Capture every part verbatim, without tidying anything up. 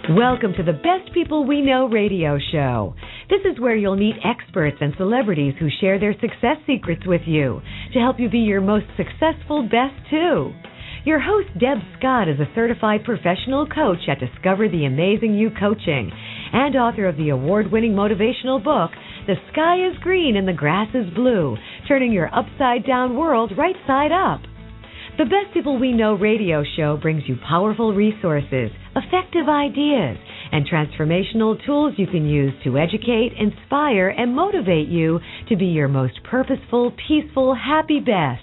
Welcome to the Best People We Know radio show. This is where you'll meet experts and celebrities who share their success secrets with you to help you be your most successful best too. Your host, Deb Scott, is a certified professional coach at Discover the Amazing You Coaching and author of the award-winning motivational book, The Sky is Green and the Grass is Blue, turning your upside-down world right side up. The Best People We Know radio show brings you powerful resources, effective ideas, and transformational tools you can use to educate, inspire, and motivate you to be your most purposeful, peaceful, happy best.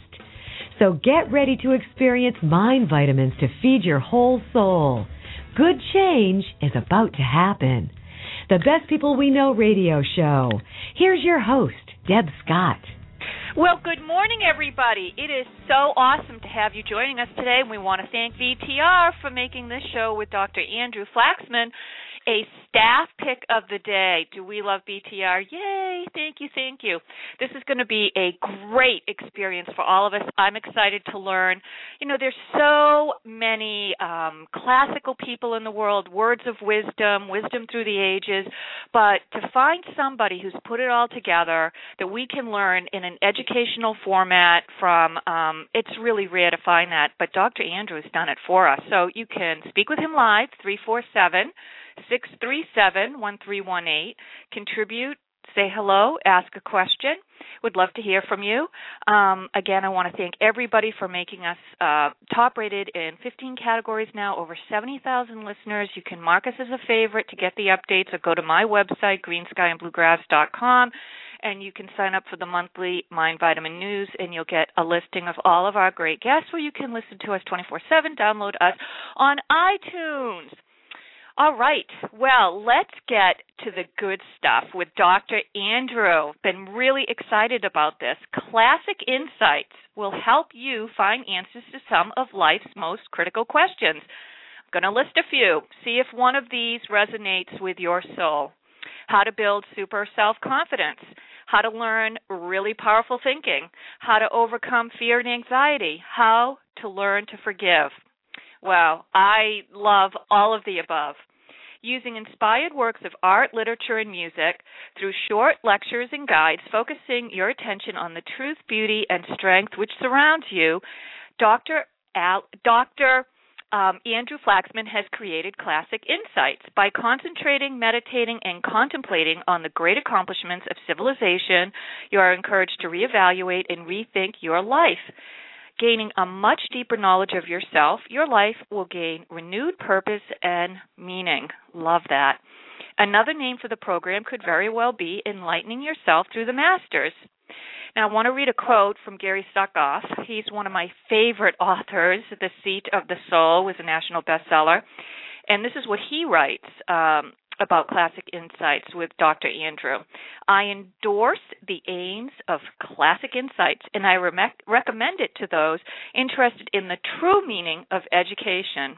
So get ready to experience mind vitamins to feed your whole soul. Good change is about to happen. The Best People We Know radio show. Here's your host, Deb Scott. Well, good morning, everybody. It is so awesome to have you joining us today, and we want to thank V T R for making this show with Doctor Andrew Flaxman a staff pick of the day. Do we love B T R? Yay! Thank you, thank you. This is going to be a great experience for all of us. I'm excited to learn. You know, there's so many um, classical people in the world, words of wisdom, wisdom through the ages, but to find somebody who's put it all together that we can learn in an educational format from, um, it's really rare to find that, but Doctor Andrew has done it for us. So you can speak with him live, three four seven, six three seven, one three one eight. Contribute, say hello, ask a question. Would love to hear from you. Um, again, I want to thank everybody for making us uh, top-rated in fifteen categories now, over seventy thousand listeners. You can mark us as a favorite to get the updates or go to my website, green sky and blue grass dot com, and you can sign up for the monthly Mind Vitamin News, and you'll get a listing of all of our great guests where you can listen to us twenty-four seven, download us on iTunes. All right, well, let's get to the good stuff with Doctor Andrew. Been really excited about this. Classic Insights will help you find answers to some of life's most critical questions. I'm going to list a few. See if one of these resonates with your soul. How to build super self-confidence. How to learn really powerful thinking. How to overcome fear and anxiety. How to learn to forgive. Well, I love all of the above. Using inspired works of art, literature, and music through short lectures and guides, focusing your attention on the truth, beauty, and strength which surrounds you, Doctor Al, Doctor Um, Andrew Flaxman has created Classic Insights. By concentrating, meditating, and contemplating on the great accomplishments of civilization, you are encouraged to reevaluate and rethink your life. Gaining a much deeper knowledge of yourself, your life will gain renewed purpose and meaning. Love that. Another name for the program could very well be Enlightening Yourself Through the Masters. Now, I want to read a quote from Gary Zukav. He's one of my favorite authors. The Seat of the Soul was a national bestseller. And this is what he writes um, about Classic Insights with Doctor Andrew. I endorse the aims of Classic Insights, and I re- recommend it to those interested in the true meaning of education.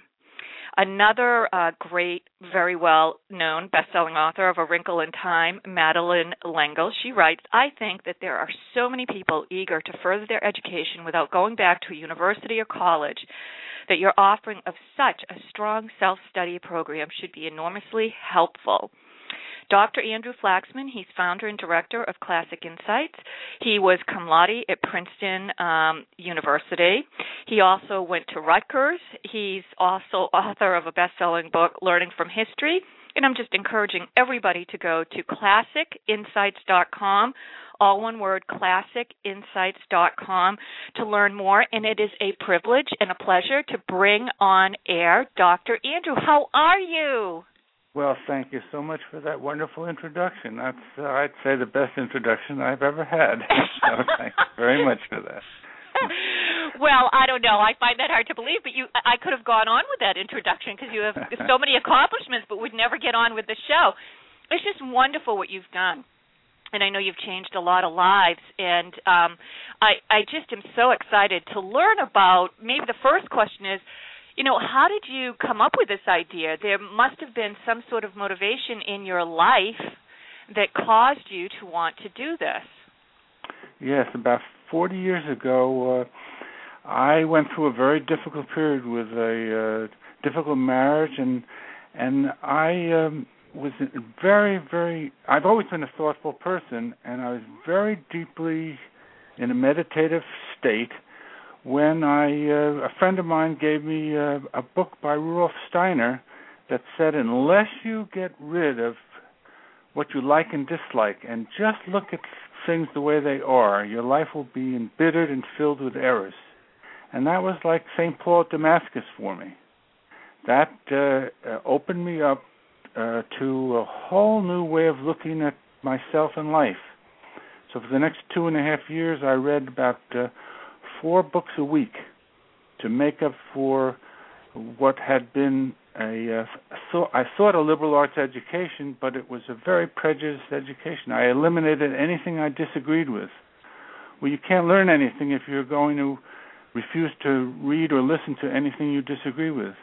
Another uh, great, very well-known best-selling author of A Wrinkle in Time, Madeleine L'Engle, she writes, I think that there are so many people eager to further their education without going back to a university or college that your offering of such a strong self-study program should be enormously helpful. Doctor Andrew Flaxman, he's founder and director of Classic Insights. He was cum laude at Princeton um, University. He also went to Rutgers. He's also author of a best-selling book, Learning from History. And I'm just encouraging everybody to go to classic insights dot com, all one word, classic insights dot com, to learn more. And it is a privilege and a pleasure to bring on air Doctor Andrew. How are you? Well, thank you so much for that wonderful introduction. That's, uh, I'd say, the best introduction I've ever had. So thank you very much for that. Well, I don't know. I find that hard to believe, but you, I could have gone on with that introduction because you have so many accomplishments, but would never get on with the show. It's just wonderful what you've done. And I know you've changed a lot of lives, and um, I, I just am so excited to learn about, maybe the first question is, you know, how did you come up with this idea? There must have been some sort of motivation in your life that caused you to want to do this. Yes, about forty years ago, uh, I went through a very difficult period with a uh, difficult marriage and And I um, was very, very, I've always been a thoughtful person, and I was very deeply in a meditative state when I, uh, a friend of mine gave me uh, a book by Rudolf Steiner that said, unless you get rid of what you like and dislike and just look at things the way they are, your life will be embittered and filled with errors. And that was like Saint Paul at Damascus for me. That uh, uh, opened me up uh, to a whole new way of looking at myself and life. So for the next two and a half years, I read about uh, four books a week to make up for what had been a, uh, I thought a liberal arts education, but it was a very prejudiced education. I eliminated anything I disagreed with. Well, you can't learn anything if you're going to refuse to read or listen to anything you disagree with.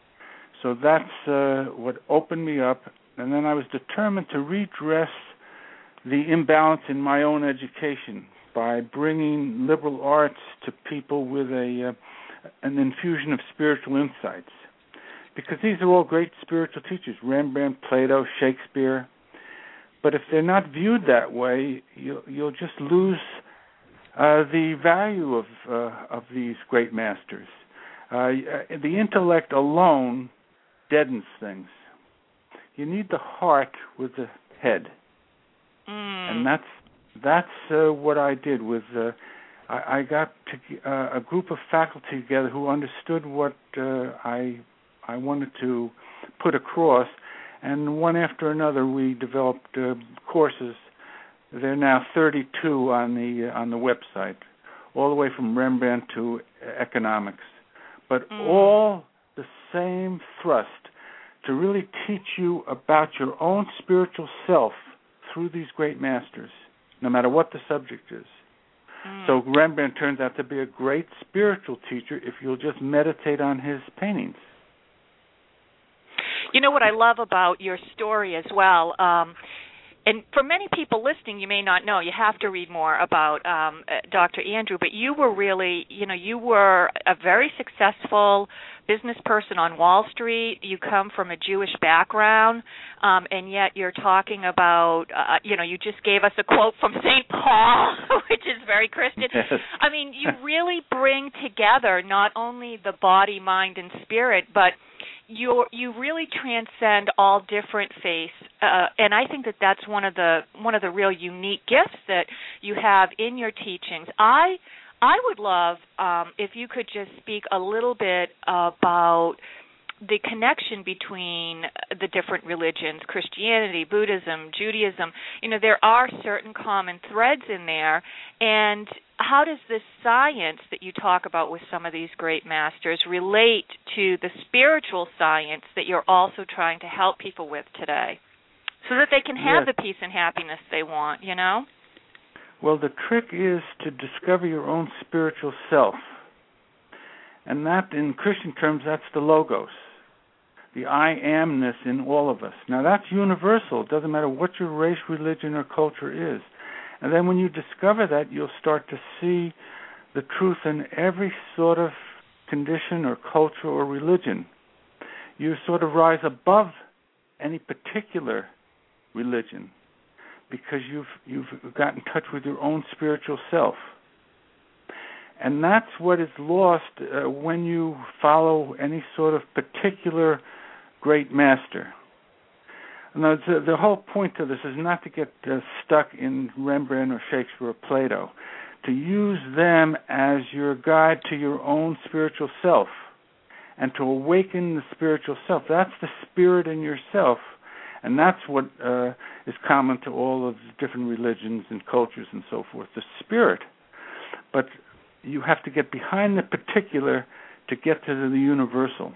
So that's uh, what opened me up, and then I was determined to redress the imbalance in my own education by bringing liberal arts to people with a uh, an infusion of spiritual insights. Because these are all great spiritual teachers, Rembrandt, Plato, Shakespeare. But if they're not viewed that way, you'll, you'll just lose uh, the value of uh, of these great masters. Uh, the intellect alone deadens things. You need the heart with the head. Mm. And that's that's uh, what I did with. Uh, I, I got to, uh, a group of faculty together who understood what uh, I I wanted to put across, and one after another we developed uh, courses. There are now thirty-two on the uh, on the website, all the way from Rembrandt to economics, but mm. all the same thrust to really teach you about your own spiritual self through these great masters, no matter what the subject is. Mm. So Rembrandt turns out to be a great spiritual teacher if you'll just meditate on his paintings. You know what I love about your story as well, um, and for many people listening, you may not know, you have to read more about um, Doctor Andrew, but you were really, you know, you were a very successful business person on Wall Street. You come from a Jewish background, um, and yet you're talking about, uh, you know, you just gave us a quote from Saint Paul, which is very Christian. Yes. I mean, you really bring together not only the body, mind, and spirit, but you you really transcend all different faiths, uh, and I think that that's one of the one of the real unique gifts that you have in your teachings. I I would love um, if you could just speak a little bit about the connection between the different religions, Christianity, Buddhism, Judaism. You know, there are certain common threads in there, and how does this science that you talk about with some of these great masters relate to the spiritual science that you're also trying to help people with today so that they can have yes. the peace and happiness they want, you know? Well, the trick is to discover your own spiritual self. And that, in Christian terms, that's the logos, the I amness in all of us. Now, that's universal. It doesn't matter what your race, religion, or culture is. And then when you discover that, you'll start to see the truth in every sort of condition or culture or religion. You sort of rise above any particular religion because you've you've got in touch with your own spiritual self. And that's what is lost uh, when you follow any sort of particular great master. Now, the, the whole point of this is not to get uh, stuck in Rembrandt or Shakespeare or Plato, to use them as your guide to your own spiritual self and to awaken the spiritual self. That's the spirit in yourself, and that's what uh, is common to all of the different religions and cultures and so forth, the spirit. But you have to get behind the particular to get to the universal.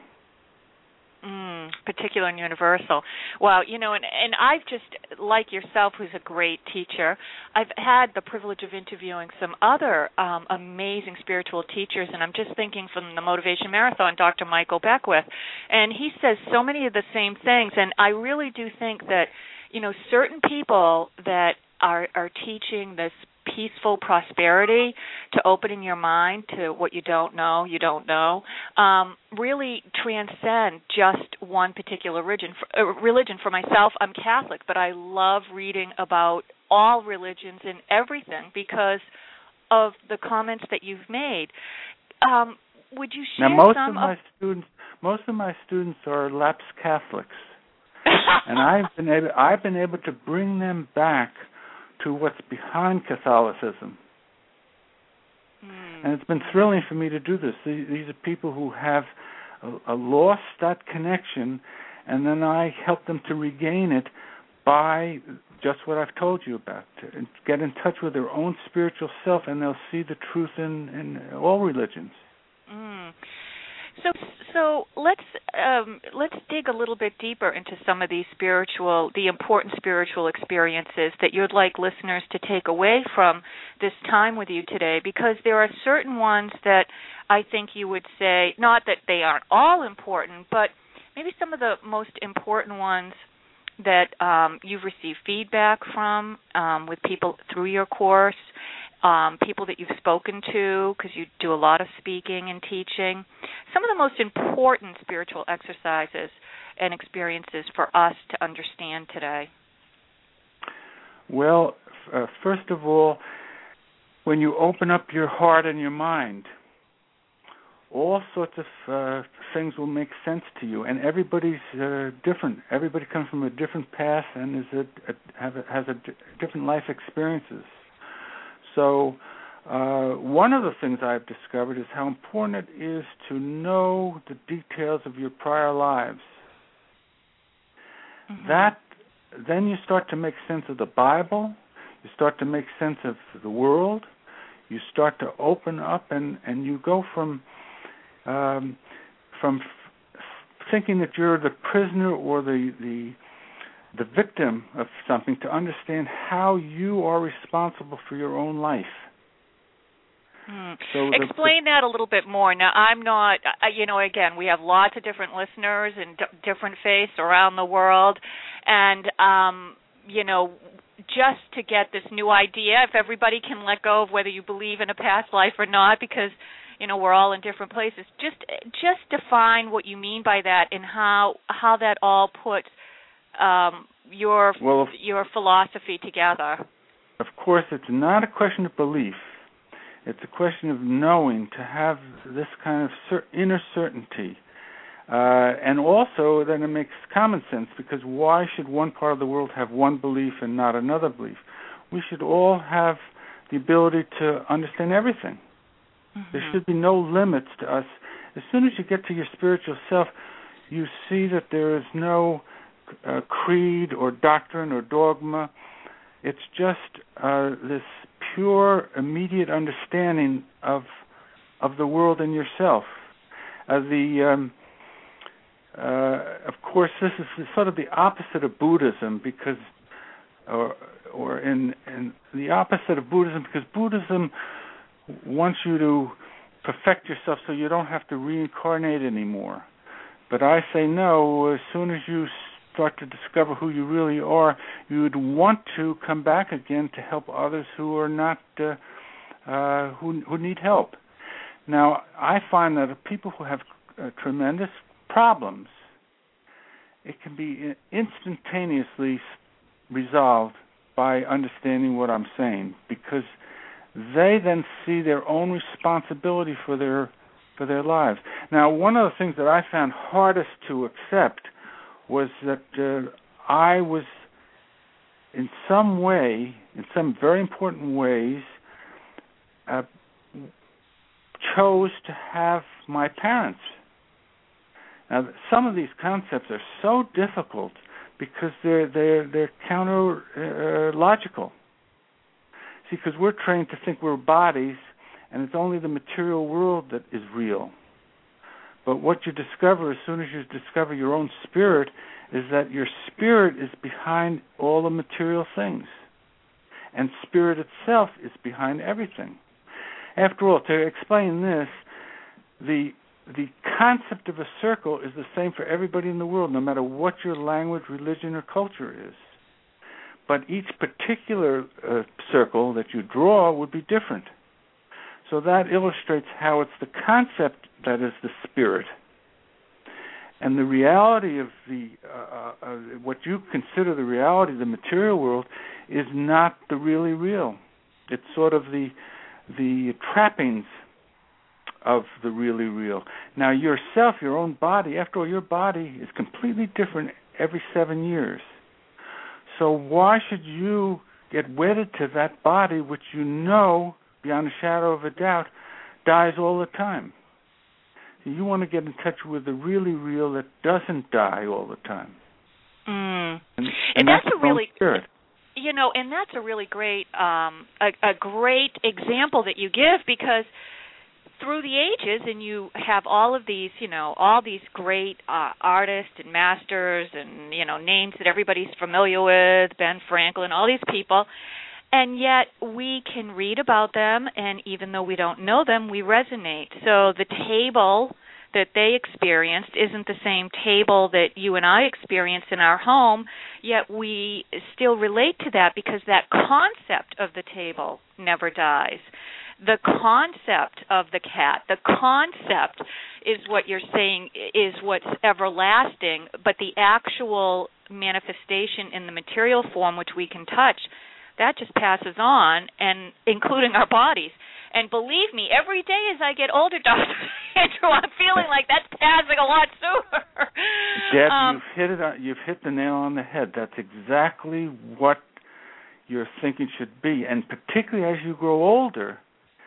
Mm, particular and universal. Well, you know, and, and I've just, like yourself, who's a great teacher, I've had the privilege of interviewing some other um, amazing spiritual teachers, and I'm just thinking from the Motivation Marathon, Doctor Michael Beckwith, and he says so many of the same things, and I really do think that, you know, certain people that are, are teaching this peaceful prosperity to opening your mind to what you don't know, you don't know, um, really transcend just one particular religion. For, uh, religion. For myself, I'm Catholic, but I love reading about all religions and everything because of the comments that you've made. Um, would you share now, most some of my of students? Most of my students are lapsed Catholics, and I've been able I've been able to bring them back to what's behind Catholicism. Mm. And it's been thrilling for me to do this. These are people who have a, a lost that connection, and then I help them to regain it by just what I've told you about, to get in touch with their own spiritual self, and they'll see the truth in, in all religions. Mm. So, so let's um, let's dig a little bit deeper into some of these spiritual, the important spiritual experiences that you'd like listeners to take away from this time with you today, because there are certain ones that I think you would say, not that they aren't all important, but maybe some of the most important ones that um, you've received feedback from um, with people through your course, um, people that you've spoken to, because you do a lot of speaking and teaching. Some of the most important spiritual exercises and experiences for us to understand today. Well, uh, first of all, when you open up your heart and your mind, all sorts of uh, things will make sense to you, and everybody's uh, different. Everybody comes from a different path and is a, a, have a, has a d- different life experiences. So uh, one of the things I've discovered is how important it is to know the details of your prior lives. Mm-hmm. That then you start to make sense of the Bible. You start to make sense of the world. You start to open up, and, and you go from Um, from f- thinking that you're the prisoner or the, the the victim of something to understand how you are responsible for your own life. Hmm. So Explain the, the, that a little bit more. Now, I'm not, uh, you know, again, we have lots of different listeners and d- different faiths around the world, and, um, you know, just to get this new idea, if everybody can let go of whether you believe in a past life or not, because you know, we're all in different places. Just just define what you mean by that and how how that all puts um, your well, of, your philosophy together. Of course, it's not a question of belief. It's a question of knowing, to have this kind of cer- inner certainty. Uh, and also, then it makes common sense, because why should one part of the world have one belief and not another belief? We should all have the ability to understand everything. Mm-hmm. There should be no limits to us. As soon as you get to your spiritual self, you see that there is no uh, creed or doctrine or dogma. It's just uh, this pure, immediate understanding of of the world and yourself. Uh, the um, uh, of course, this is sort of the opposite of Buddhism, because, or or in, in the opposite of Buddhism, because Buddhism wants you to perfect yourself so you don't have to reincarnate anymore. But I say no. As soon as you start to discover who you really are, you would want to come back again to help others who are not uh, uh, who who need help. Now, I find that people who have uh, tremendous problems, it can be instantaneously resolved by understanding what I'm saying, because they then see their own responsibility for their for their lives. Now, one of the things that I found hardest to accept was that uh, I was, in some way, in some very important ways, uh, chose to have my parents. Now, some of these concepts are so difficult because they're they're they're counter uh, logical. See, because we're trained to think we're bodies, and it's only the material world that is real. But what you discover as soon as you discover your own spirit is that your spirit is behind all the material things, and spirit itself is behind everything. After all, to explain this, the the concept of a circle is the same for everybody in the world, no matter what your language, religion, or culture is. but each particular uh, circle that you draw would be different. So that illustrates how it's the concept that is the spirit. And the reality of the uh, uh, what you consider the reality of the material world is not the really real. It's sort of the the trappings of the really real. Now yourself, your own body, after all, your body is completely different every seven years. So why should you get wedded to that body which you know, beyond a shadow of a doubt, dies all the time? You want to get in touch with the really real that doesn't die all the time. Mm. And, and, and that's, that's a really, spirit. you know, and that's a really great, um, a, a great example that you give, because through the ages, and you have all of these, you know, all these great uh, artists and masters and, you know, names that everybody's familiar with, Ben Franklin, all these people, and yet we can read about them, and even though we don't know them, we resonate. So the table that they experienced isn't the same table that you and I experience in our home, yet we still relate to that because that concept of the table never dies. The concept of the cat, the concept is what you're saying is what's everlasting, but the actual manifestation in the material form, which we can touch, that just passes on, and including our bodies. And believe me, every day as I get older, Doctor Andrew, I'm feeling like that's passing a lot sooner. Deb, um, you've hit it. On, you've hit the nail on the head. That's exactly what your thinking should be, and particularly as you grow older.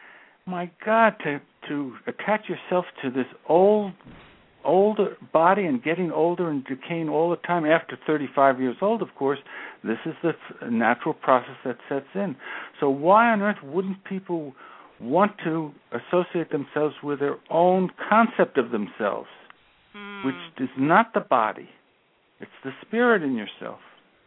My God, to to attach yourself to this old, older body and getting older and decaying all the time after thirty-five years old, of course, this is the natural process that sets in. So why on earth wouldn't people want to associate themselves with their own concept of themselves, mm. which is not the body. It's the spirit in yourself.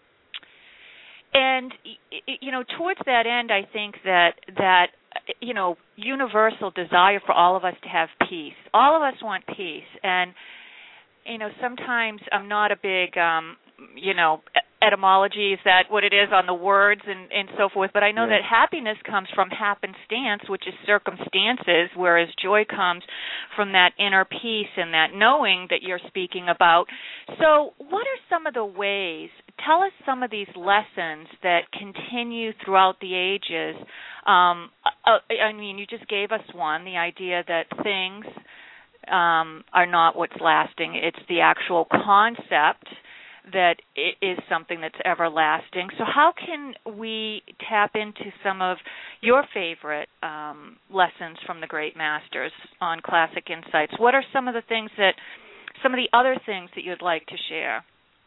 And, you know, towards that end, I think that, that you know, universal desire for all of us to have peace. All of us want peace. And, you know, sometimes I'm not a big, um, you know, etymology, is that what it is on the words and, and so forth, but I know yeah. that happiness comes from happenstance, which is circumstances, whereas joy comes from that inner peace and that knowing that you're speaking about. So what are some of the ways, tell us some of these lessons that continue throughout the ages. Um, I mean, you just gave us one, the idea that things um, are not what's lasting. It's the actual concept that is something that's everlasting. So how can we tap into some of your favorite um, lessons from the great masters on Classic Insights? What are some of the things that, some of the other things that you'd like to share?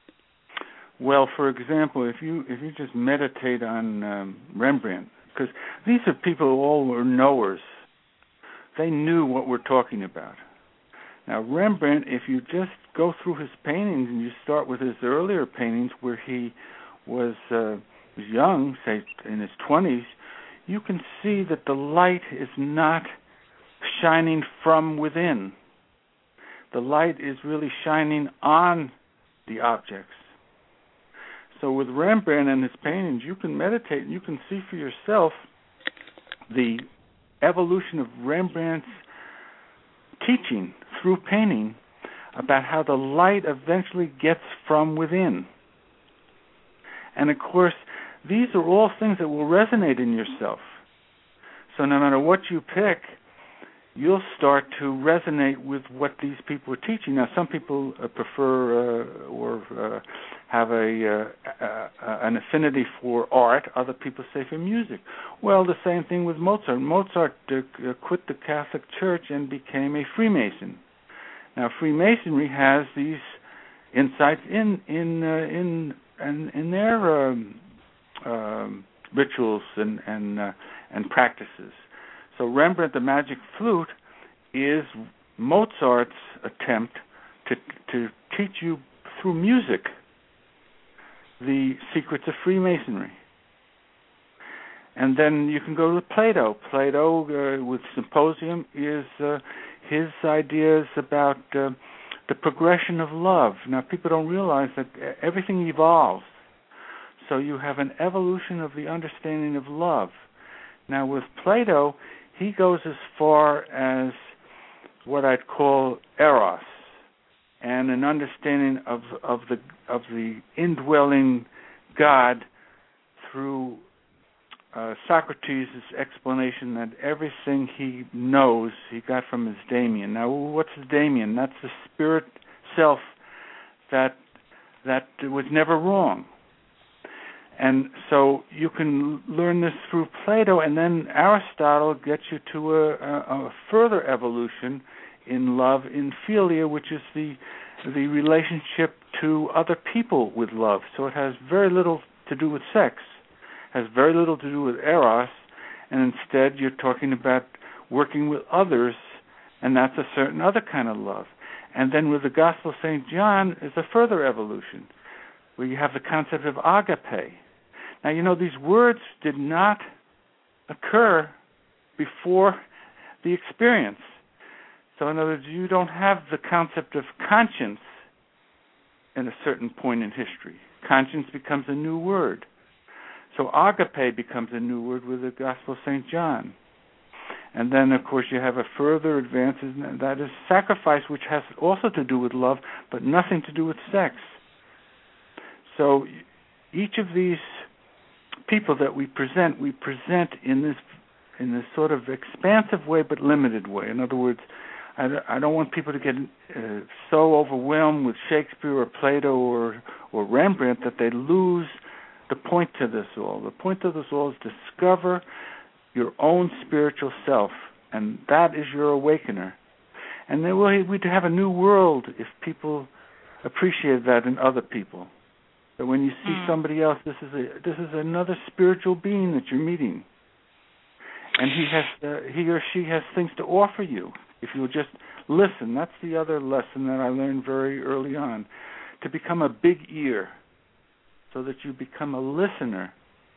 Well, for example, if you if you just meditate on um, Rembrandt, because these are people who all were knowers. They knew what we're talking about. Now, Rembrandt, if you just go through his paintings and you start with his earlier paintings where he was, uh, was young, say in his twenties, you can see that the light is not shining from within. The light is really shining on the objects. So with Rembrandt and his paintings, you can meditate and you can see for yourself the evolution of Rembrandt's teaching through painting about how the light eventually gets from within. And of course, these are all things that will resonate in yourself. So no matter what you pick, you'll start to resonate with what these people are teaching. Now, some people uh, prefer uh, or uh, have a uh, uh, an affinity for art. Other people say for music. Well, the same thing with Mozart. Mozart uh, quit the Catholic Church and became a Freemason. Now, Freemasonry has these insights in in uh, in in, in their um, um, rituals and and uh, and practices. So Rembrandt, the Magic Flute, is Mozart's attempt to to teach you through music the secrets of Freemasonry. And then you can go to Plato. Plato, uh, with Symposium, is uh, his ideas about uh, the progression of love. Now, people don't realize that everything evolves. So you have an evolution of the understanding of love. Now with Plato, he goes as far as what I'd call eros, and an understanding of of the of the indwelling God through uh, Socrates' explanation that everything he knows he got from his daemon. Now, what's the daemon? That's the spirit self that that was never wrong. And so you can learn this through Plato, and then Aristotle gets you to a, a, a further evolution in love, in philia, which is the the relationship to other people with love. So it has very little to do with sex, has very little to do with eros, and instead you're talking about working with others, and that's a certain other kind of love. And then with the Gospel of Saint John is a further evolution, where you have the concept of agape. Now, you know, these words did not occur before the experience. So in other words, you don't have the concept of conscience in a certain point in history. Conscience becomes a new word. So agape becomes a new word with the Gospel of Saint John. And then, of course, you have a further advance, and that is sacrifice, which has also to do with love, but nothing to do with sex. So each of these people that we present, we present in this in this sort of expansive way, but limited way. In other words, I, I don't want people to get uh, so overwhelmed with Shakespeare or Plato or or Rembrandt that they lose the point to this all. The point of this all is discover your own spiritual self, and that is your awakener. And then we'd have a new world if people appreciate that in other people. That when you see mm. somebody else, this is a this is another spiritual being that you're meeting, and he has uh, he or she has things to offer you if you'll just listen. That's the other lesson that I learned very early on, to become a big ear, so that you become a listener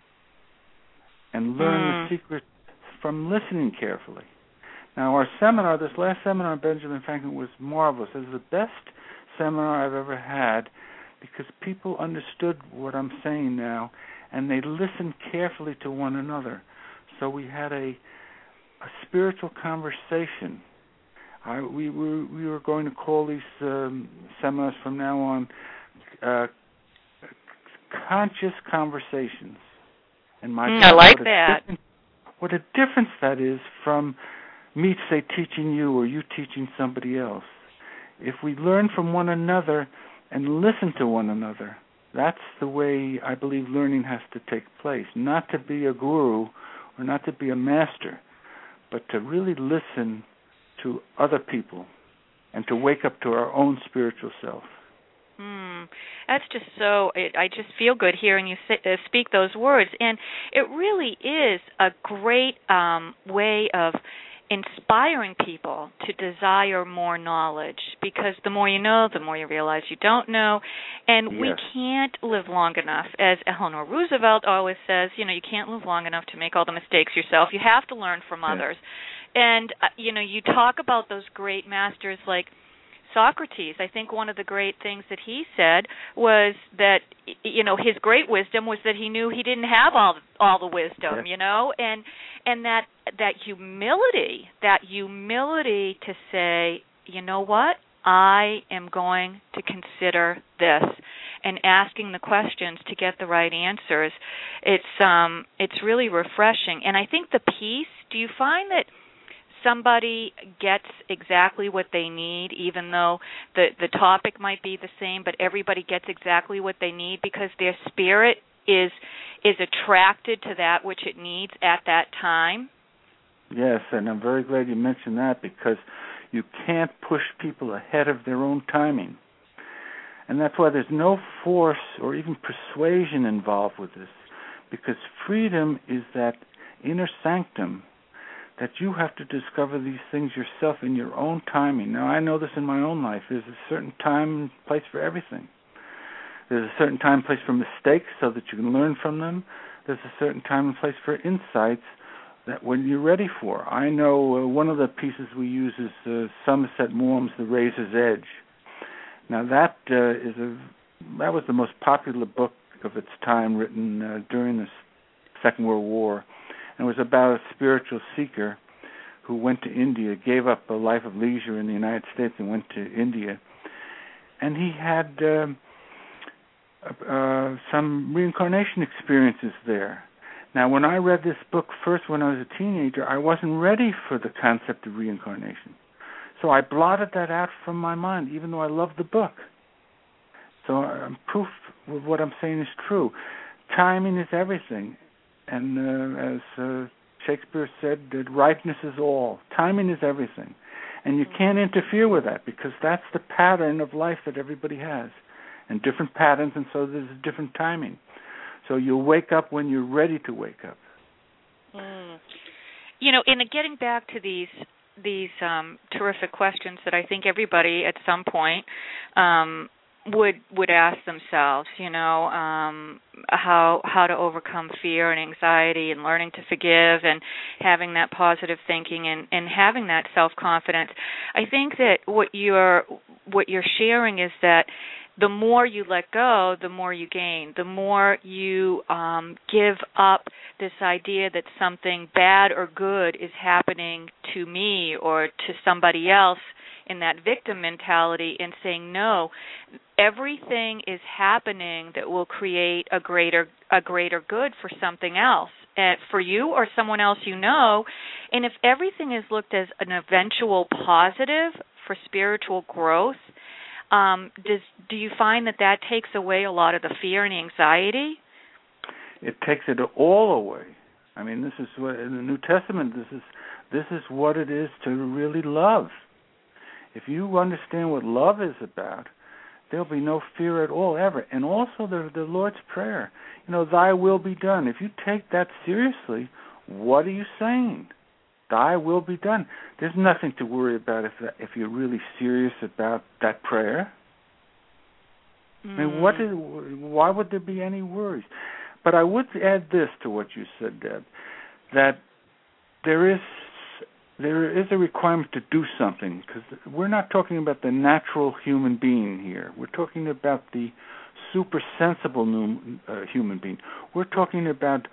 and learn mm. the secret from listening carefully. Now, our seminar, this last seminar on Benjamin Franklin, was marvelous. It was the best seminar I've ever had, because people understood what I'm saying now, and they listened carefully to one another. So we had a, a spiritual conversation. I, we, were, we were going to call these um, seminars from now on uh, conscious conversations. And my mm, I like that. What a difference that is from me, say, teaching you or you teaching somebody else. If we learn from one another and listen to one another, that's the way I believe learning has to take place. Not to be a guru or not to be a master, but to really listen to other people and to wake up to our own spiritual self. Hmm. That's just so, it, I just feel good hearing you say, uh, speak those words. And it really is a great um, way of inspiring people to desire more knowledge, because the more you know, the more you realize you don't know. And yes. we can't live long enough. As Eleanor Roosevelt always says, you know, you can't live long enough to make all the mistakes yourself. You have to learn from yes. others. And, uh, you know, you talk about those great masters like Socrates. I think one of the great things that he said was that, you know, his great wisdom was that he knew he didn't have all all the wisdom, you know, and and that that humility, that humility to say, you know what, I am going to consider this, and asking the questions to get the right answers. It's um it's really refreshing. And I think the peace, do you find that somebody gets exactly what they need, even though the, the topic might be the same, but everybody gets exactly what they need because their spirit is is attracted to that which it needs at that time? Yes, and I'm very glad you mentioned that, because you can't push people ahead of their own timing. And that's why there's no force or even persuasion involved with this, because freedom is that inner sanctum that you have to discover these things yourself in your own timing. Now, I know this in my own life. There's a certain time and place for everything. There's a certain time and place for mistakes so that you can learn from them. There's a certain time and place for insights that when you're ready for. I know uh, one of the pieces we use is uh, Somerset Maugham's The Razor's Edge. Now, that uh, is a that was the most popular book of its time, written uh, during the Second World War, and it was about a spiritual seeker who went to India, gave up a life of leisure in the United States and went to India, and he had uh, uh, some reincarnation experiences there. Now, when I read this book first when I was a teenager, I wasn't ready for the concept of reincarnation. So I blotted that out from my mind, even though I loved the book. So um, proof of what I'm saying is true. Timing is everything. And uh, as uh, Shakespeare said, that ripeness is all. Timing is everything. And you can't interfere with that because that's the pattern of life that everybody has. And different patterns, and so there's a different timing. So you'll wake up when you're ready to wake up. Mm. You know, in getting back to these these um, terrific questions that I think everybody at some point um, would would ask themselves, you know, um, how how to overcome fear and anxiety and learning to forgive and having that positive thinking and, and having that self-confidence. I think that what you're what you're sharing is that the more you let go, the more you gain. The more you um, give up this idea that something bad or good is happening to me or to somebody else in that victim mentality and saying, no, everything is happening that will create a greater a greater good for something else, uh, for you or someone else you know. And if everything is looked as an eventual positive for spiritual growth, Um, does do you find that that takes away a lot of the fear and anxiety? It takes it all away. I mean, this is what in the New Testament. This is this is what it is to really love. If you understand what love is about, there'll be no fear at all ever. And also the the Lord's Prayer. You know, Thy will be done. If you take that seriously, what are you saying? Thy will be done. There's nothing to worry about if that, if you're really serious about that prayer. Mm. I mean, what is? Why would there be any worries? But I would add this to what you said, Deb, that there is there is a requirement to do something, because we're not talking about the natural human being here. We're talking about the super sensible new, uh, human being. We're talking about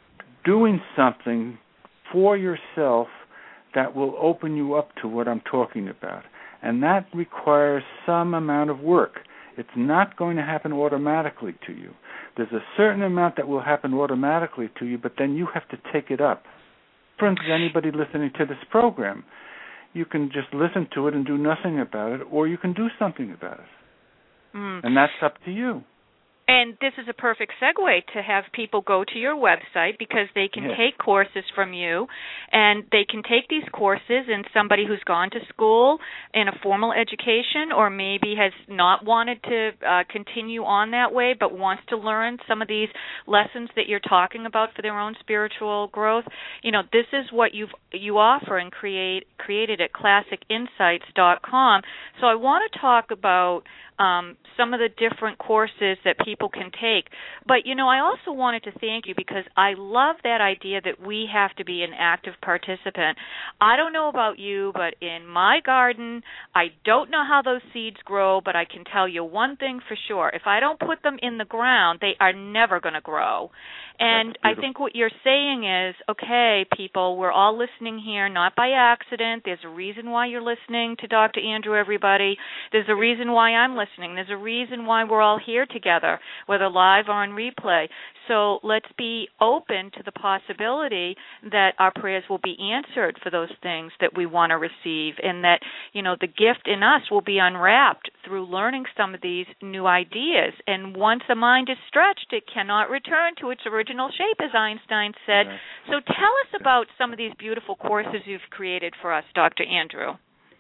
doing something for yourself that will open you up to what I'm talking about. And that requires some amount of work. It's not going to happen automatically to you. There's a certain amount that will happen automatically to you, but then you have to take it up. For instance, anybody listening to this program, you can just listen to it and do nothing about it, or you can do something about it. Mm. And that's up to you. And this is a perfect segue to have people go to your website, because they can yes. take courses from you, and they can take these courses, and somebody who's gone to school in a formal education or maybe has not wanted to uh, continue on that way but wants to learn some of these lessons that you're talking about for their own spiritual growth, you know, this is what you've, you offer and create created at classic insights dot com. So I want to talk about Um, some of the different courses that people can take. But, you know, I also wanted to thank you, because I love that idea that we have to be an active participant. I don't know about you, but in my garden, I don't know how those seeds grow, but I can tell you one thing for sure. If I don't put them in the ground, they are never going to grow. And I think what you're saying is, okay, people, we're all listening here, not by accident. There's a reason why you're listening to Doctor Andrew, everybody. There's a reason why I'm listening. There's a reason why we're all here together, whether live or on replay. So let's be open to the possibility that our prayers will be answered for those things that we want to receive, and that, you know, the gift in us will be unwrapped through learning some of these new ideas. And once the mind is stretched, it cannot return to its original shape, as Einstein said. Yes. So tell us about some of these beautiful courses you've created for us, Doctor Andrew.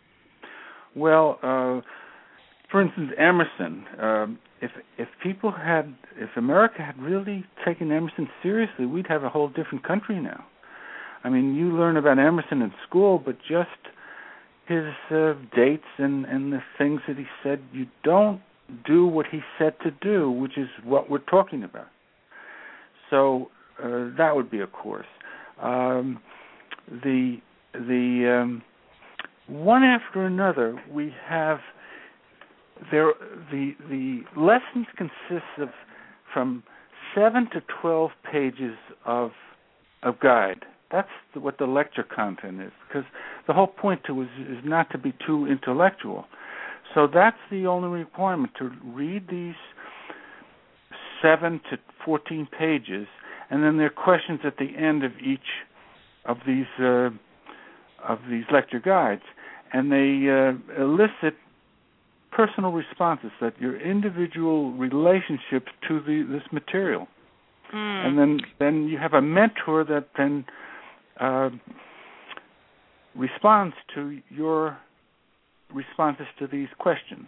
Well, uh, for instance, Emerson. Um, if if people had, if America had really taken Emerson seriously, we'd have a whole different country now. I mean, you learn about Emerson in school, but just his uh, dates and, and the things that he said, you don't do what he said to do, which is what we're talking about. So uh, that would be a course. Um, the the um, one after another, we have there. The the lessons consist of from seven to twelve pages of of guide. That's what the lecture content is, because the whole point to is, is not to be too intellectual. So that's the only requirement, to read these seven to fourteen pages, and then there are questions at the end of each of these uh, of these lecture guides, and they uh, elicit personal responses, that your individual relationship to the, this material. Mm. And then, then you have a mentor that then uh, responds to your responses to these questions.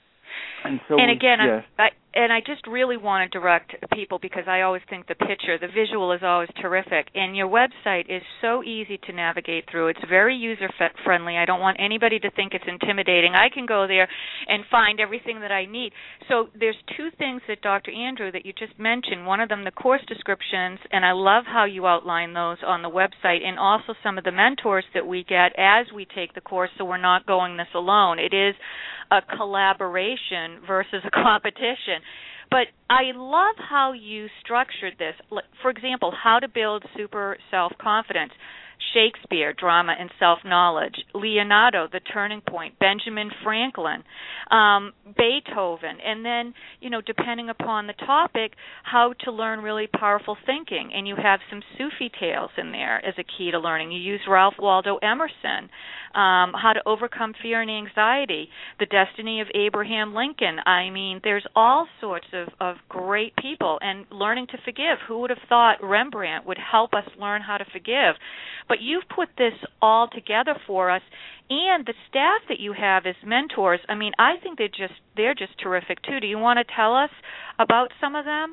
And so, and we, again, yes. I, I, and I just really want to direct people, because I always think the picture, the visual is always terrific. And your website is so easy to navigate through. It's very user-friendly. I don't want anybody to think it's intimidating. I can go there and find everything that I need. So there's two things that Doctor Andrew that you just mentioned. One of them, the course descriptions, and I love how you outline those on the website, and also some of the mentors that we get as we take the course, so we're not going this alone. It is a collaboration versus a competition. But I love how you structured this. For example, how to build super self-confidence. Shakespeare, drama and self-knowledge. Leonardo, the turning point. Benjamin Franklin. Um, Beethoven. And then, you know, depending upon the topic, how to learn really powerful thinking. And you have some Sufi tales in there as a key to learning. You use Ralph Waldo Emerson. Um, how to overcome fear and anxiety. The destiny of Abraham Lincoln. I mean, there's all sorts of, of great people. And learning to forgive. Who would have thought Rembrandt would help us learn how to forgive? But you've put this all together for us, and the staff that you have as mentors, I mean, I think they're just they're just terrific too. Do you want to tell us about some of them?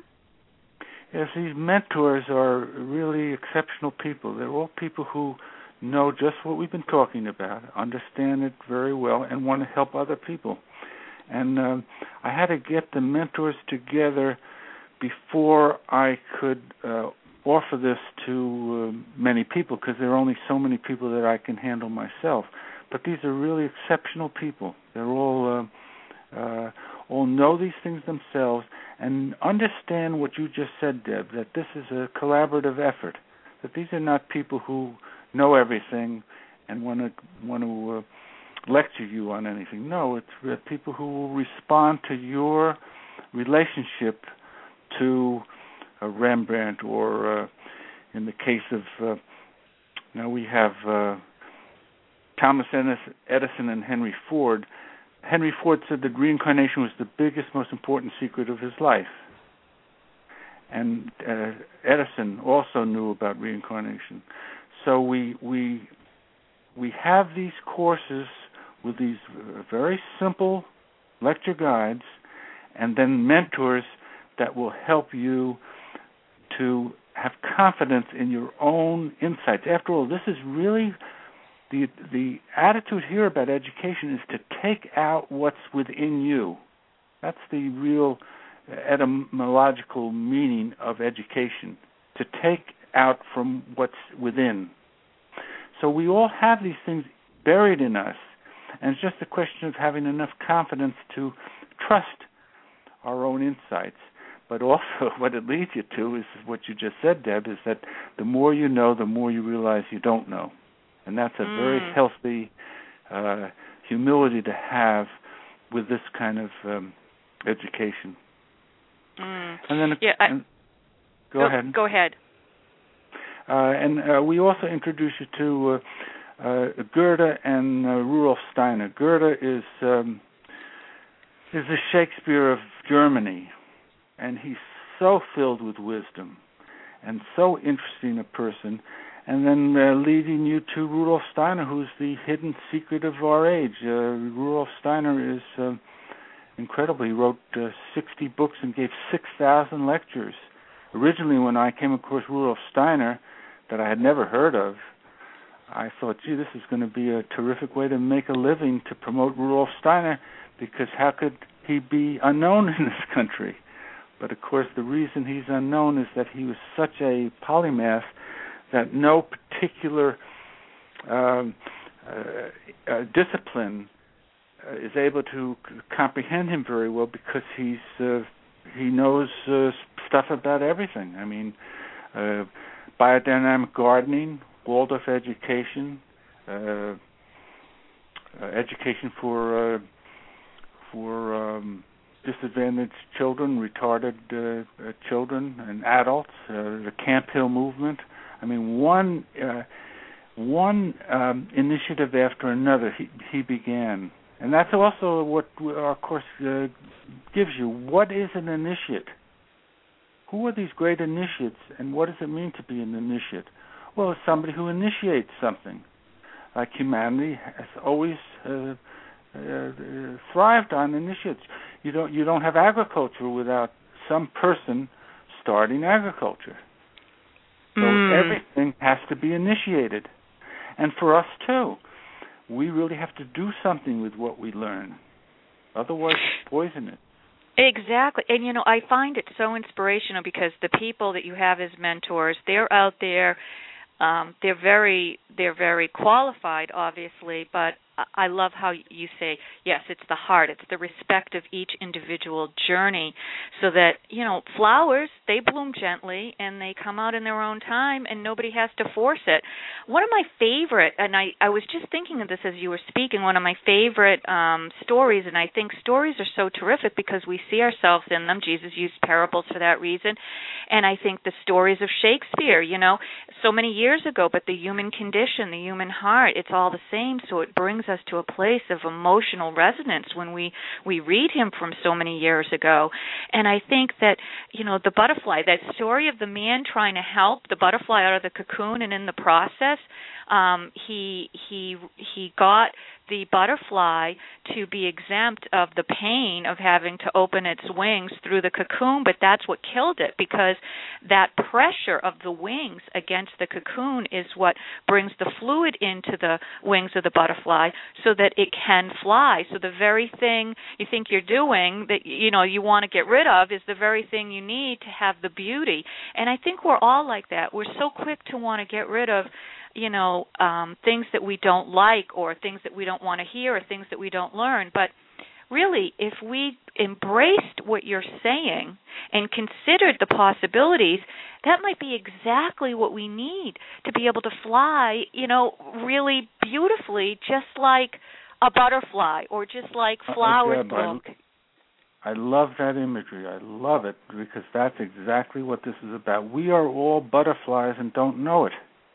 Yes, these mentors are really exceptional people. They're all people who know just what we've been talking about, understand it very well, and want to help other people. And um, I had to get the mentors together before I could uh, offer this to uh, many people, because there are only so many people that I can handle myself. But these are really exceptional people. They're all uh, uh, all know these things themselves and understand what you just said, Deb, that this is a collaborative effort, that these are not people who know everything and want to want to uh, lecture you on anything. No, it's uh, people who will respond to your relationship to a Rembrandt, or uh, in the case of, uh, now we have uh, Thomas Edison and Henry Ford. Henry Ford said that reincarnation was the biggest, most important secret of his life. And uh, Edison also knew about reincarnation. So we we we have these courses with these very simple lecture guides, and then mentors that will help you to have confidence in your own insights. After all, this is really the the attitude here about education is to take out what's within you. That's the real etymological meaning of education, to take out from what's within. So we all have these things buried in us, and it's just a question of having enough confidence to trust our own insights. But also what it leads you to is what you just said, Deb, is that the more you know, the more you realize you don't know. And that's a mm. very healthy uh, humility to have with this kind of um, education. Mm. And then, yeah, I, and, go, go ahead. Go ahead. Uh, and uh, we also introduce you to uh, uh, Goethe and uh, Rudolf Steiner. Goethe is um, is the Shakespeare of Germany, and he's so filled with wisdom and so interesting a person. And then uh, leading you to Rudolf Steiner, who's the hidden secret of our age. Uh, Rudolf Steiner is uh, incredible. He wrote uh, sixty books and gave six thousand lectures. Originally, when I came across Rudolf Steiner, that I had never heard of, I thought, gee, this is going to be a terrific way to make a living, to promote Rudolf Steiner, because how could he be unknown in this country? But, of course, the reason he's unknown is that he was such a polymath that no particular um, uh, uh, discipline uh, is able to c- comprehend him very well, because he's uh, he knows uh, stuff about everything. I mean, uh, biodynamic gardening, Waldorf education, uh, uh, education for uh, for um, disadvantaged children, retarded uh, uh, children, and adults. Uh, the Camp Hill movement. I mean, one uh, one um, initiative after another he, he began. And that's also what our course uh, gives you. What is an initiate? Who are these great initiates, and what does it mean to be an initiate? Well, it's somebody who initiates something. Like humanity has always uh, uh, thrived on initiates. You don't you don't have agriculture without some person starting agriculture. So mm. everything has to be initiated. And for us, too. We really have to do something with what we learn. Otherwise, it's poison it. Exactly. And, you know, I find it so inspirational because the people that you have as mentors, they're out there. Um, they're very, they're very qualified, obviously, but I love how you say, yes, it's the heart, it's the respect of each individual journey, so that, you know, flowers, they bloom gently and they come out in their own time and nobody has to force it. One of my favorite, and I, I was just thinking of this as you were speaking, one of my favorite um, stories, and I think stories are so terrific because we see ourselves in them. Jesus used parables for that reason. And I think the stories of Shakespeare, you know, so many years ago, but the human condition, the human heart, it's all the same, so it brings us to a place of emotional resonance when we, we read him from so many years ago. And I think that, you know, the butterfly, that story of the man trying to help the butterfly out of the cocoon, and in the process, um, he he he got the butterfly to be exempt of the pain of having to open its wings through the cocoon, but that's what killed it, because that pressure of the wings against the cocoon is what brings the fluid into the wings of the butterfly so that it can fly. So the very thing you think you're doing that, you know, you want to get rid of is the very thing you need to have the beauty. And I think we're all like that. We're so quick to want to get rid of, you know, um, things that we don't like, or things that we don't want to hear, or things that we don't learn. But really, if we embraced what you're saying and considered the possibilities, that might be exactly what we need to be able to fly, you know, really beautifully, just like a butterfly or just like flowers uh, yeah, look. I love that imagery. I love it, because that's exactly what this is about. We are all butterflies and don't know it.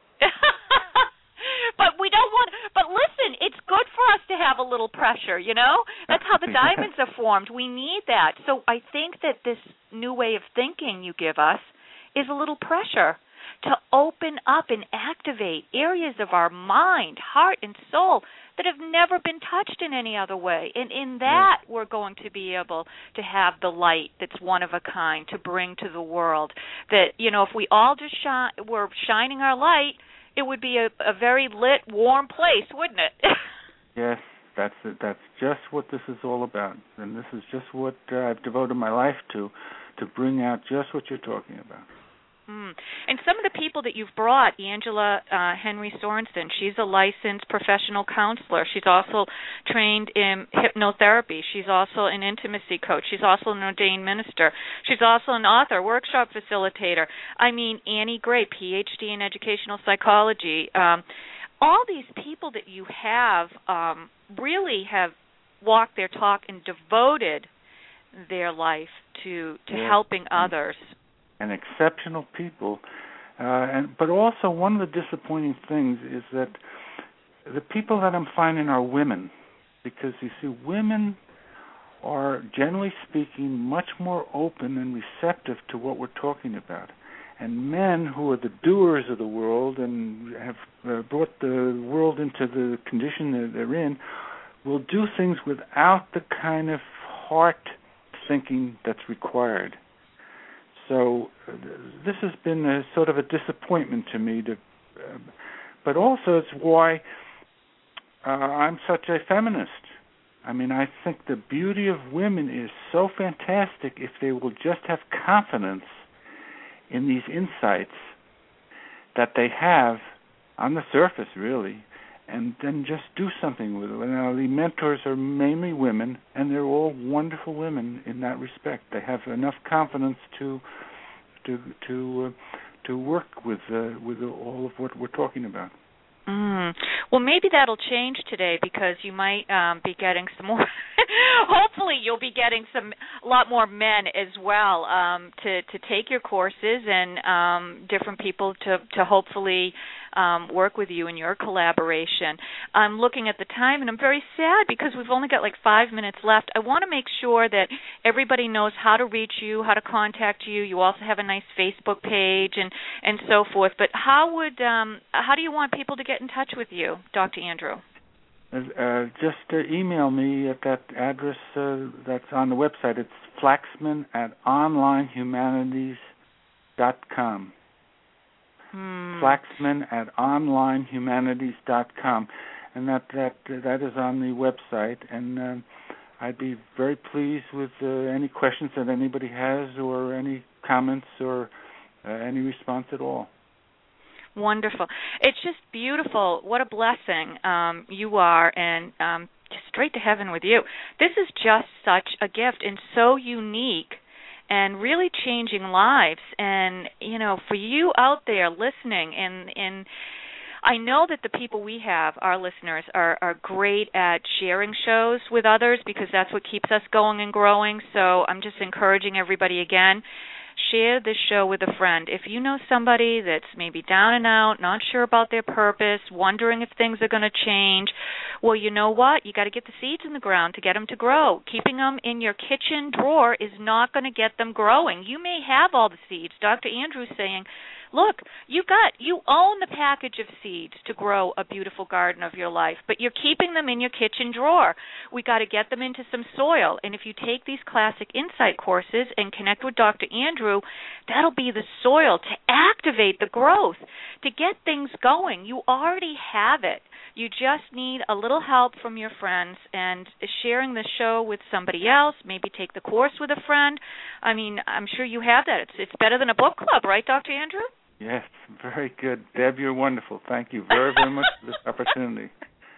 But we don't want, but listen, it's good for us to have a little pressure, you know? That's how the diamonds are formed. We need that. So I think that this new way of thinking you give us is a little pressure to open up and activate areas of our mind, heart, and soul that have never been touched in any other way. And in that, we're going to be able to have the light that's one of a kind to bring to the world. That, you know, if we all just shine, were shining our light, it would be a, a very lit, warm place, wouldn't it? Yes, that's it. That's just what this is all about. And this is just what uh, I've devoted my life to, to bring out just what you're talking about. Mm. And some of the people that you've brought, Angela uh, Henry Sorensen, she's a licensed professional counselor. She's also trained in hypnotherapy. She's also an intimacy coach. She's also an ordained minister. She's also an author, workshop facilitator. I mean, Annie Gray, P H D in educational psychology. Um, all these people that you have um, really have walked their talk and devoted their life to, to yeah. helping others. And exceptional people. Uh, and but also one of the disappointing things is that the people that I'm finding are women, because you see, women are, generally speaking, much more open and receptive to what we're talking about. And men, who are the doers of the world and have uh, brought the world into the condition that they're in, will do things without the kind of heart thinking that's required. So uh, this has been a sort of a disappointment to me. To, uh, but also it's why uh, I'm such a feminist. I mean, I think the beauty of women is so fantastic if they will just have confidence in these insights that they have on the surface, really, and then just do something with it. Now, the mentors are mainly women, and they're all wonderful women in that respect. They have enough confidence to to to uh, to work with uh, with all of what we're talking about. Mm. Well, maybe that'll change today because you might um, be getting some more. Hopefully, you'll be getting some a lot more men as well um, to to take your courses and um, different people to to hopefully um, work with you in your collaboration. I'm looking at the time, and I'm very sad because we've only got like five minutes left. I want to make sure that everybody knows how to reach you, how to contact you. You also have a nice Facebook page and and so forth. But how would um, how do you want people to get in touch with you, Doctor Andrew? Uh, just uh, email me at that address uh, that's on the website. It's Flaxman at online humanities dot com. Hmm. Flaxman at online humanities dot com, and that that that is on the website. And uh, I'd be very pleased with uh, any questions that anybody has, or any comments, or uh, any response at all. Wonderful. It's just beautiful. What a blessing um, you are, and um, straight to heaven with you. This is just such a gift and so unique and really changing lives. And, you know, for you out there listening, and, and I know that the people we have, our listeners, are, are great at sharing shows with others because that's what keeps us going and growing. So I'm just encouraging everybody again. Share this show with a friend. If you know somebody that's maybe down and out, not sure about their purpose, wondering if things are going to change, well, you know what? You got to get the seeds in the ground to get them to grow. Keeping them in your kitchen drawer is not going to get them growing. You may have all the seeds. Doctor Andrew's saying, look, you got, you own the package of seeds to grow a beautiful garden of your life, but you're keeping them in your kitchen drawer. We got to get them into some soil, and if you take these classic insight courses and connect with Doctor Andrew, that'll be the soil to activate the growth, to get things going. You already have it. You just need a little help from your friends and sharing the show with somebody else, maybe take the course with a friend. I mean, I'm sure you have that. It's, it's better than a book club, right, Doctor Andrew? Yes, very good. Deb, you're wonderful. Thank you very, very much for this opportunity.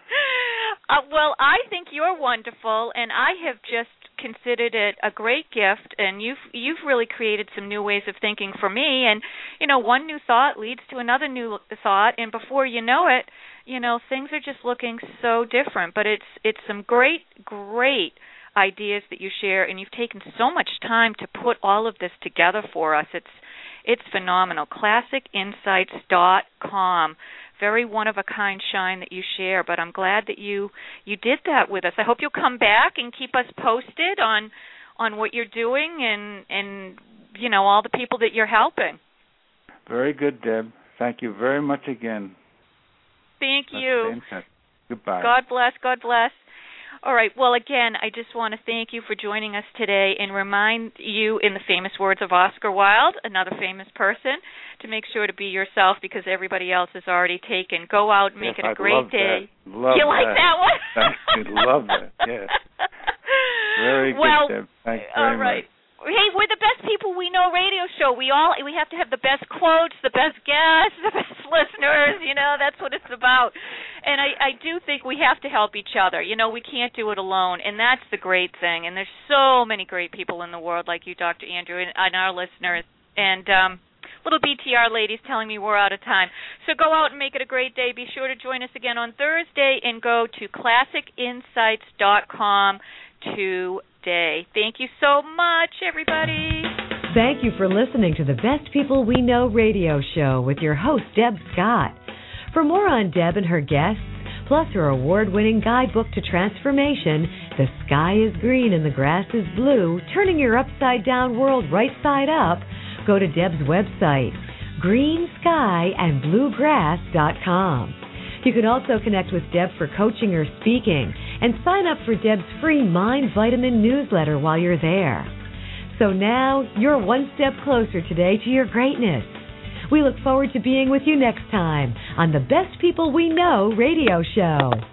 Uh, well, I think you're wonderful, and I have just considered it a great gift, and you've you've really created some new ways of thinking for me. And, you know, one new thought leads to another new thought, and before you know it, you know, things are just looking so different. But it's it's some great, great ideas that you share, and you've taken so much time to put all of this together for us. It's It's phenomenal. classic insights dot com. Very one-of-a-kind shine that you share, but I'm glad that you, you did that with us. I hope you'll come back and keep us posted on on what you're doing and, and you know, all the people that you're helping. Very good, Deb. Thank you very much again. Thank you. Goodbye. God bless. God bless. All right. Well, again, I just want to thank you for joining us today and remind you, in the famous words of Oscar Wilde, another famous person, to make sure to be yourself because everybody else is already taken. Go out and make yes, it a I great love day. That. Love you like that, that one? I love that, yes. Very well, good, Deb. Thanks very all right. much. Hey, we're the Best People We Know radio show. We all we have to have the best quotes, the best guests, the best listeners. You know, that's what it's about. And I, I do think we have to help each other. You know, we can't do it alone, and that's the great thing. And there's so many great people in the world like you, Doctor Andrew, and, and our listeners. And um, little B T R ladies telling me we're out of time. So go out and make it a great day. Be sure to join us again on Thursday and go to classic insights dot com today. Thank you so much, everybody. Thank you for listening to the Best People We Know radio show with your host, Deb Scott. For more on Deb and her guests, plus her award-winning guidebook to transformation, The Sky is Green and the Grass is Blue, Turning Your Upside-Down World Right Side Up, go to Deb's website, green sky and blue grass dot com. You can also connect with Deb for coaching or speaking and sign up for Deb's free Mind Vitamin newsletter while you're there. So now you're one step closer today to your greatness. We look forward to being with you next time on the Best People We Know radio show.